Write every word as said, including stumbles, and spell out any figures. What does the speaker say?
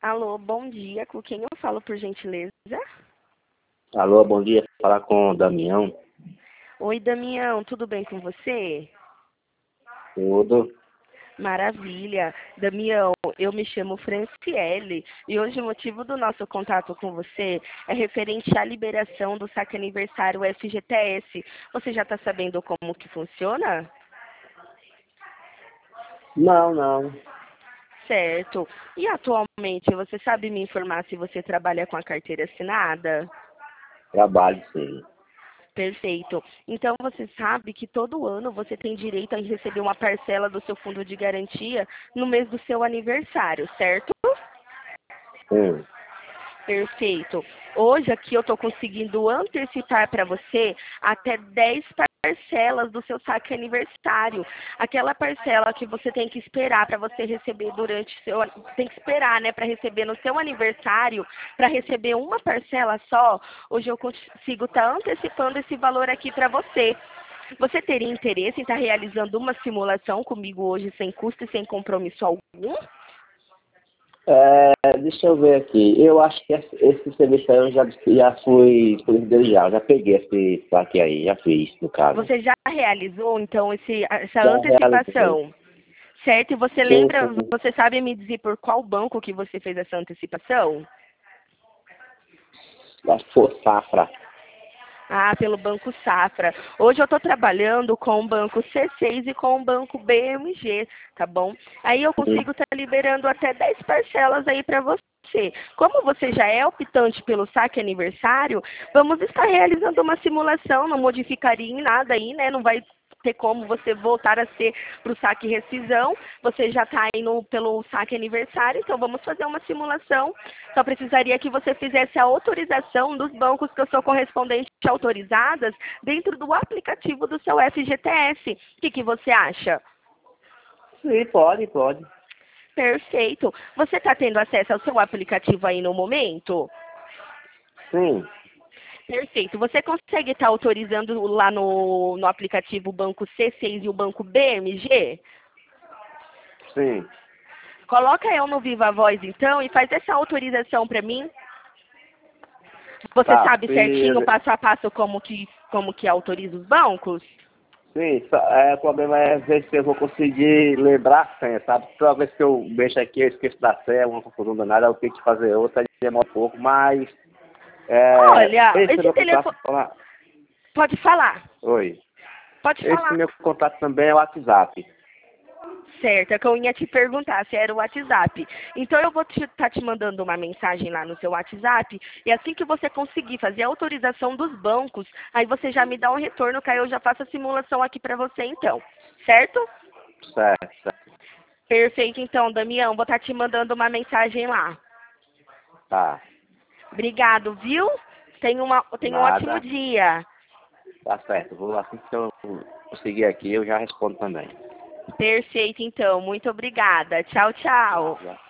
Alô, bom dia. Com quem eu falo, por gentileza? Alô, bom dia. Falar com o Damião. Oi, Damião, tudo bem com você? Tudo. Maravilha. Damião, eu me chamo Franciele e hoje o motivo do nosso contato com você é referente à liberação do saque aniversário F G T S. Você já está sabendo como que funciona? Não, não. Certo. E atualmente, você sabe me informar se você trabalha com a carteira assinada? Trabalho, sim. Perfeito. Então você sabe que todo ano você tem direito a receber uma parcela do seu fundo de garantia no mês do seu aniversário, certo? Sim. Perfeito. Hoje aqui eu estou conseguindo antecipar para você até dez parcelas do seu saque aniversário. Aquela parcela que você tem que esperar para você receber durante seu tem que esperar, né, para receber no seu aniversário, para receber uma parcela só. Hoje eu consigo estar antecipando esse valor aqui para você. Você teria interesse em estar realizando uma simulação comigo hoje sem custo e sem compromisso algum? É, deixa eu ver aqui. Eu acho que esse, esse serviço aí eu já, já fui por dele já. Já peguei esse saque aí, já fiz, no caso. Você já realizou, então, esse, essa Já realizei. antecipação, certo? E você Sim, lembra, sim. você sabe me dizer por qual banco que você fez essa antecipação? Já foi safra. Ah, pelo Banco Safra. Hoje eu estou trabalhando com o Banco C seis e com o Banco B M G, tá bom? Aí eu Sim. consigo estar liberando até dez parcelas aí para você. Como você já é optante pelo saque aniversário, vamos estar realizando uma simulação, não modificaria em nada aí, né? Não vai ter como você voltar a ser para o saque rescisão, você já está indo pelo saque aniversário, então vamos fazer uma simulação. Só precisaria que você fizesse a autorização dos bancos que eu sou correspondente autorizadas dentro do aplicativo do seu F G T S. O que, que você acha? Sim, pode, pode. Perfeito. Você está tendo acesso ao seu aplicativo aí no momento? Sim, Perfeito. Você consegue estar autorizando lá no, no aplicativo o Banco C seis e o Banco B M G? sim. Coloca eu no Viva Voz então e faz essa autorização para mim. Você Tá, sabe certinho, fiz. passo a passo, como que, como que autoriza os bancos? Sim, só- é, o problema é ver se eu vou conseguir lembrar a senha, sabe? Toda vez que eu mexo aqui, eu esqueço da senha, uma confusão danada, eu tenho que fazer outra, demora um pouco, mas é, Olha, esse esse meu contato, telefone... Pode falar. oi, Pode esse falar. meu contato também é o WhatsApp. Certo, é que eu ia te perguntar se era o WhatsApp. Então eu vou estar te, tá te mandando uma mensagem lá no seu WhatsApp e assim que você conseguir fazer a autorização dos bancos, aí você já me dá um retorno, que aí eu já faço a simulação aqui para você então. Certo? Certo, certo. Perfeito, então, Damião. Vou estar te mandando uma mensagem lá. Tá, Obrigado, viu? Tenha, uma, tenha um ótimo nada, dia. tá certo. Vou, assim que eu conseguir aqui, eu já respondo também. Perfeito, então. Muito obrigada. Tchau, tchau. Tá, já.